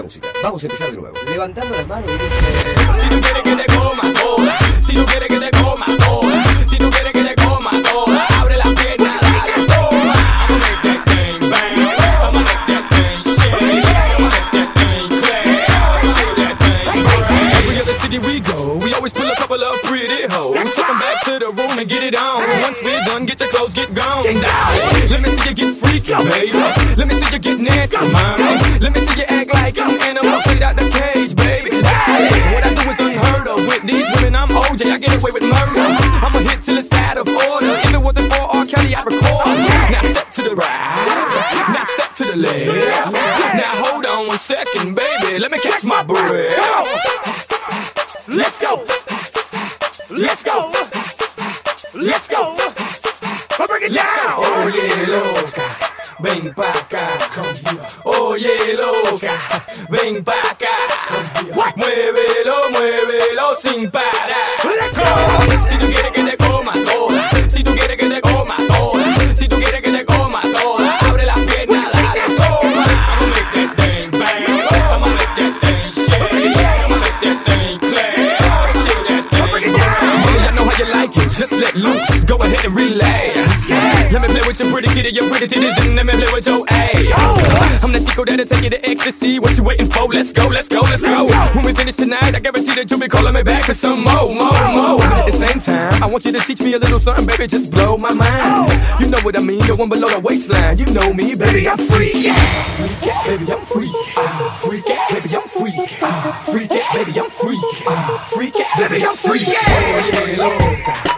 la música. Vamos a empezar de nuevo. Levantando las manos y dice... Si tú quieres que te coma toda, si tú quieres que te coma toda, si tú quieres que te coma toda, abre las piernas, dale, toma. I'ma make that thing bang, I'ma make that thing shake, I'ma make that thing clap, feel that thing burn. Every other city we go, we always pull a couple of pretty hoes. So come back to the room and get it on. Once we're done, get your clothes, get gone. Let me see you get freaky, baby. Let me see you get nasty, mommy. Let me see you act like an animal straight out the cage, baby. What I do is unheard of. With these women, I'm OJ, I get away with murder. I'm a hit till it's out of order. If it wasn't for R. Kelly, I'd record. Now step to the right, now step to the left. Now hold on 1 second, baby, let me catch my breath. Let's go, let's go, let's go. Bring it down. Oye, loca, ven pa' acá. Oye, loca, ven pa' acá. Muévelo, muévelo sin parar. Let's go. Si tú quieres que te coma toda, si tú quieres que te coma toda, si tú quieres que te coma toda, abre las piernas, dale, toma. I'ma make that thing bang, I'ma make that thing shake, I'ma make that thing clap, feel that thing burn. I know how you like it, just let loose, go ahead and relax. Let me play with your pretty kitty, your pretty titties, and let me play with your ass. I'm the Chico that'll take you to ecstasy. What you waiting for? Let's go, let's go, let's go. When we finish tonight, I guarantee that you'll be calling me back for some more. At the same time, I want you to teach me a little something, baby, just blow my mind. You know what I mean, the one below the waistline. You know me, baby, I'm freaky. Baby, I'm freak. Freaky, baby, I'm freak. Freaky, baby, I'm freak. Freaky, baby, I'm freak. Oh yeah, loca.